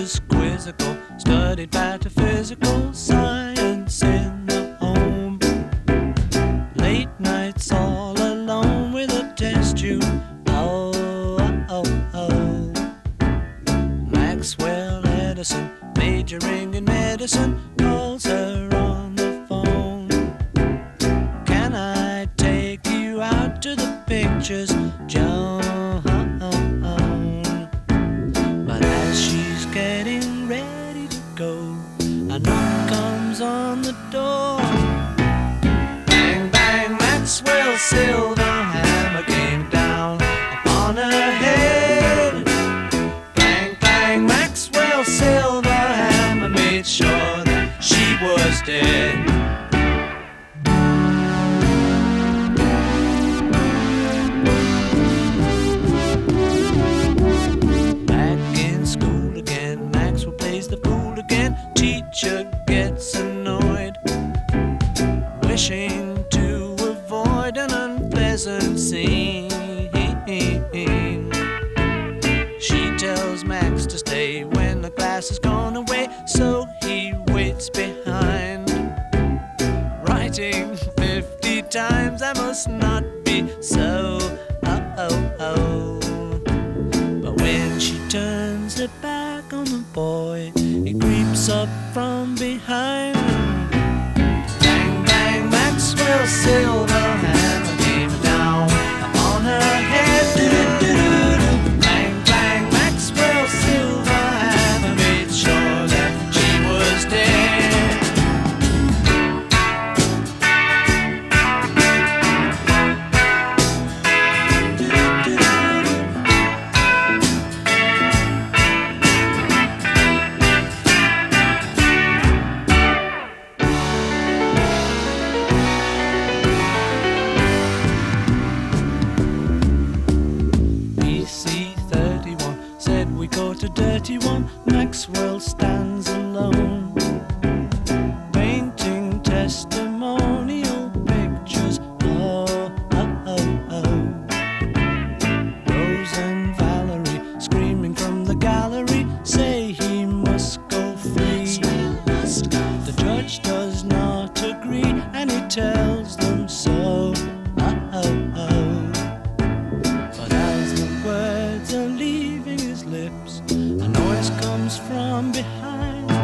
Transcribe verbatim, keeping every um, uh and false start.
was quizzical, studied pataphysical science in the home. Late nights all alone with a test tube. Oh, oh, oh, oh. Maxwell Edison, majoring in medicine, calls her on the phone. Can I take you out to the pictures, Joan? But as she's getting ready to go, a knock comes on the door. Bang, bang, Maxwell's silver hammer came down upon her head. Bang, bang, Maxwell's silver hammer made sure that she was dead. Teacher gets annoyed, wishing to avoid an unpleasant scene. She tells Max to stay when the class has gone away, so he waits behind, writing fifty times, I must not be so. Oh, oh, oh. But when she turns her back on the boy, he creeps up from behind. Bang, bang, Maxwell's silver hammer came down upon her head. Do-do-do-do-do. Bang, bang, Maxwell's silver hammer made sure that she was dead. Got a dirty one, Maxwell stands alone, painting testimonial pictures. Oh, oh, oh, oh. Rose and Valerie, screaming from the gallery, say he must go free. The judge does not agree, and he tells them so. Oh, oh, oh. But as the words are leaving his lips, a noise comes from behind.